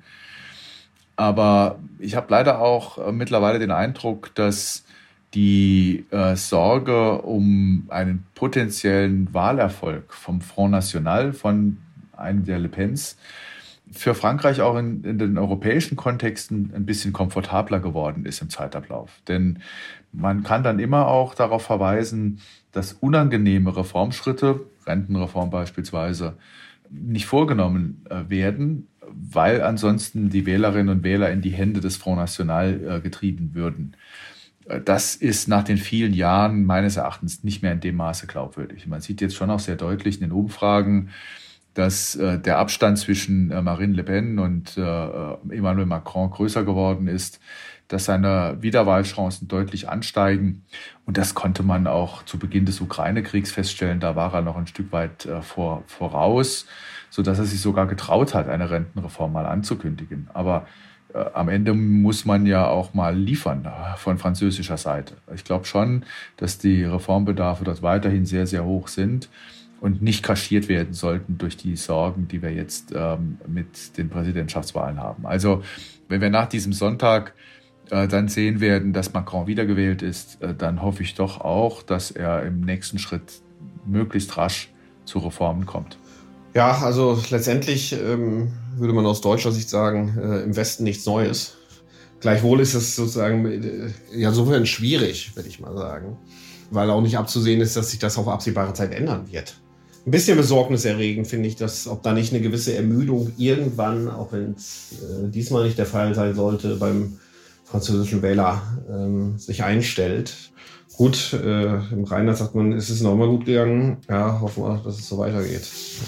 Aber ich habe leider auch äh, mittlerweile den Eindruck, dass die äh, Sorge um einen potenziellen Wahlerfolg vom Front National, von einem der Le Pens, für Frankreich auch in, in den europäischen Kontexten ein bisschen komfortabler geworden ist im Zeitablauf. Denn man kann dann immer auch darauf verweisen, dass unangenehme Reformschritte, Rentenreform beispielsweise, nicht vorgenommen äh, werden, weil ansonsten die Wählerinnen und Wähler in die Hände des Front National äh, getrieben würden. Das ist nach den vielen Jahren meines Erachtens nicht mehr in dem Maße glaubwürdig. Man sieht jetzt schon auch sehr deutlich in den Umfragen, dass äh, der Abstand zwischen äh, Marine Le Pen und äh, Emmanuel Macron größer geworden ist, dass seine Wiederwahlchancen deutlich ansteigen. Und das konnte man auch zu Beginn des Ukraine-Kriegs feststellen. Da war er noch ein Stück weit äh, vor, voraus, sodass er sich sogar getraut hat, eine Rentenreform mal anzukündigen. Aber äh, am Ende muss man ja auch mal liefern äh, von französischer Seite. Ich glaube schon, dass die Reformbedarfe dort weiterhin sehr, sehr hoch sind und nicht kaschiert werden sollten durch die Sorgen, die wir jetzt ähm, mit den Präsidentschaftswahlen haben. Also wenn wir nach diesem Sonntag äh, dann sehen werden, dass Macron wiedergewählt ist, äh, dann hoffe ich doch auch, dass er im nächsten Schritt möglichst rasch zu Reformen kommt. Ja, also letztendlich ähm, würde man aus deutscher Sicht sagen, äh, im Westen nichts Neues. Gleichwohl ist es sozusagen äh, ja insofern schwierig, würde ich mal sagen, weil auch nicht abzusehen ist, dass sich das auf absehbare Zeit ändern wird. Ein bisschen besorgniserregend finde ich, dass ob da nicht eine gewisse Ermüdung irgendwann, auch wenn es äh, diesmal nicht der Fall sein sollte, beim französischen Wähler ähm, sich einstellt. Gut, äh, im Rheinland sagt man, es ist noch mal gut gegangen. Ja, hoffen wir, dass es so weitergeht.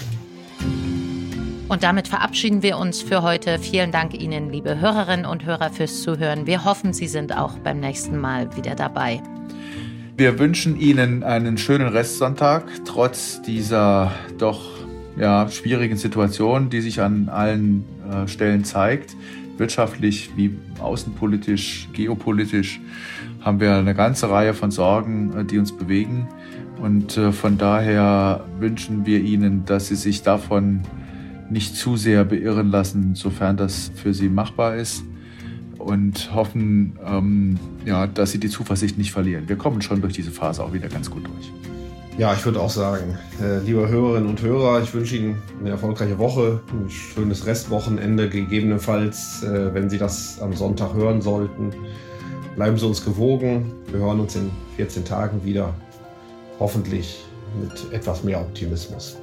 Und damit verabschieden wir uns für heute. Vielen Dank Ihnen, liebe Hörerinnen und Hörer, fürs Zuhören. Wir hoffen, Sie sind auch beim nächsten Mal wieder dabei. Wir wünschen Ihnen einen schönen Restsonntag, trotz dieser doch ja, schwierigen Situation, die sich an allen äh, Stellen zeigt. Wirtschaftlich wie außenpolitisch, geopolitisch haben wir eine ganze Reihe von Sorgen, äh, die uns bewegen. Und äh, von daher wünschen wir Ihnen, dass Sie sich davon nicht zu sehr beirren lassen, sofern das für Sie machbar ist. Und hoffen, ähm, ja, dass Sie die Zuversicht nicht verlieren. Wir kommen schon durch diese Phase auch wieder ganz gut durch. Ja, ich würde auch sagen, äh, liebe Hörerinnen und Hörer, ich wünsche Ihnen eine erfolgreiche Woche, ein schönes Restwochenende, gegebenenfalls, äh, wenn Sie das am Sonntag hören sollten. Bleiben Sie uns gewogen. Wir hören uns in vierzehn Tagen wieder, hoffentlich mit etwas mehr Optimismus.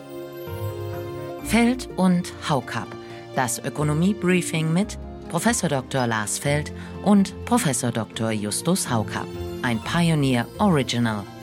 Feld und Haukapp, das Ökonomie-Briefing mit Professor Doktor Lars Feld und Professor Doktor Justus Haukapp. Ein Pioneer Original.